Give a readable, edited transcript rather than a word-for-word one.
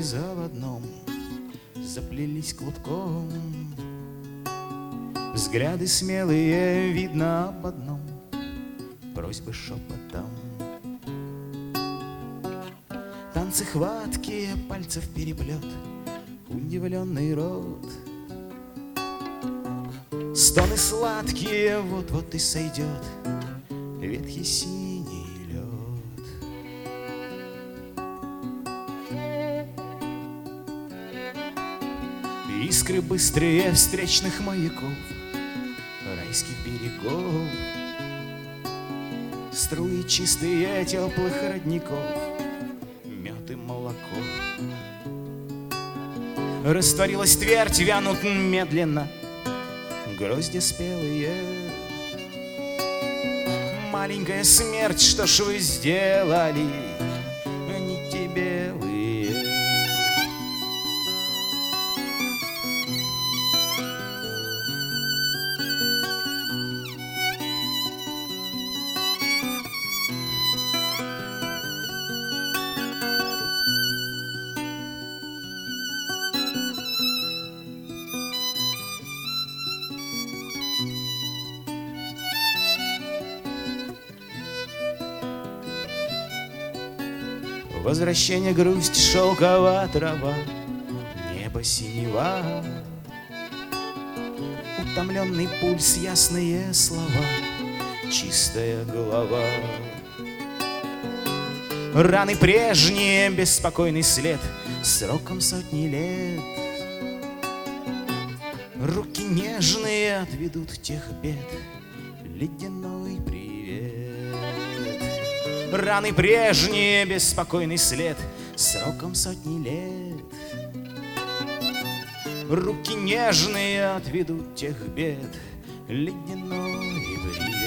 заводном заплелись клубком. Взгляды смелые, видно об одном, просьбы шепотом. Танцы хваткие, пальцев переплет, удивленный рот. Стоны сладкие, вот-вот и сойдет ветхий синий лед. Искры быстрее встречных маяков, райских берегов, струи чистые теплых родников, мед и молоко. Растворилась твердь, вянут медленно грозди спелые. Маленькая смерть, что ж вы сделали, нити белые? Возвращение, грусть, шелковая трава, небо синева, утомленный пульс, ясные слова, чистая голова. Раны прежние, беспокойный след, сроком сотни лет. Руки нежные отведут тех бед, ледяной привет. Раны прежние, беспокойный след, сроком сотни лет. Руки нежные отведут тех бед, ледяной привет.